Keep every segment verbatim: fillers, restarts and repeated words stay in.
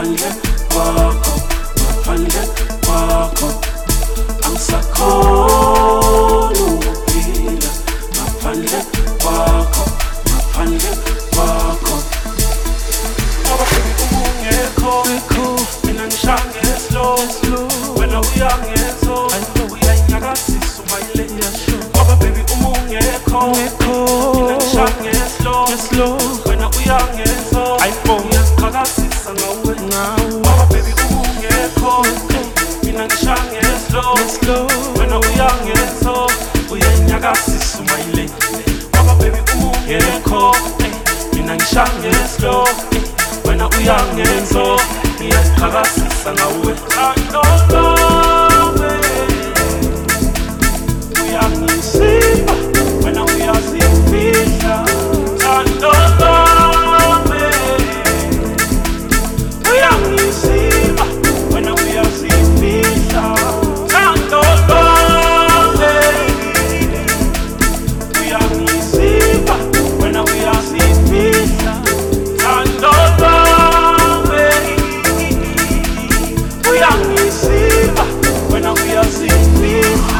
ngaphandle kwakho, ngaphandle kwakho angisakhona ukuphila, ngaphandle kwakho, ngaphandle kwakho. Ngoba baby uma ungekho mina ngishange slow, wena uyangenzo uyanginyakazisa umayile. Ngoba baby uma ungekho mina ngishange slow, wena uyangenzo uyangiqhakazisa ngawe. Ngoba baby uma ungekho mina ngishange slow, wena uyangenzo uyanginyakazisa umayile. Ngoba baby uma ungekho mina ngishange slow, wena uyangenzo uyangiqhakazisa ngawe. Uyangisiza wena uyazifihla, thando lami. Uyangisiza wena uyazifihla, thando lami. Uyangisiza wena uyazifihla, thando lami. Uyangisiza wena uyazifihla.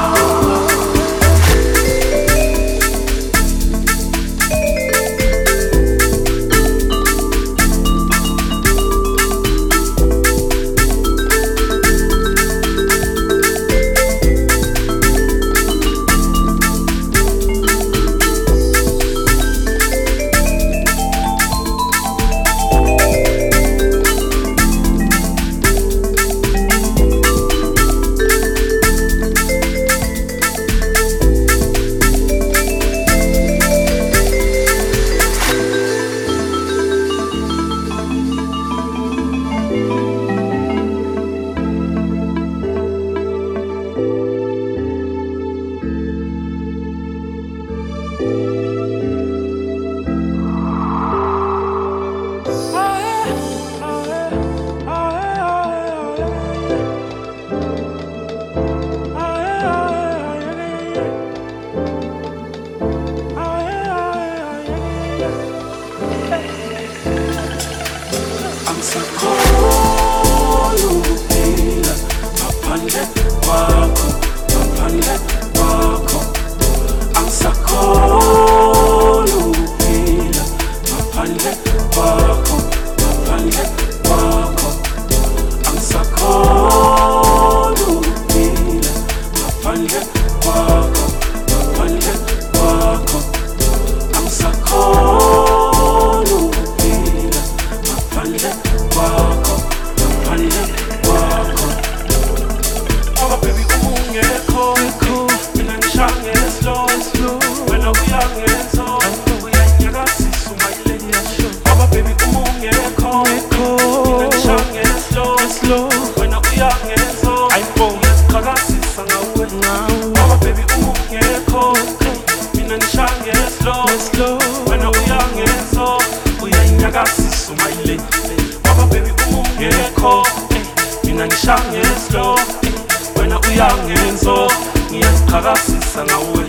Angisakhona ukuphila ngaphandle kwakho, ngaphandle kwakho. Angisakhona ukuphila ngaphandle kwakho, ngaphandle kwakho. Angisakhona ukuphila ngaphandle kwakho, ngaphandle kwakho. Angisakhona ukuphila ngaphandle kwakho, ngaphandle kwakho. Ngoba baby uma ungekho mina ngishange slow, wena uyangenzo uyanginyakazisa umayile. Ngoba baby uma ungekho mina ngishange slow, wena uyangenzo uyangiqhakazisa ngawe. Ngoba baby uma ungekho mina ngishange slow, wena uyangenzo uyanginyakazisa umayile. Ngoba baby uma ungekho mina ngishange slow, wena uyangenzo ngiyaziqhakazisa ngawe.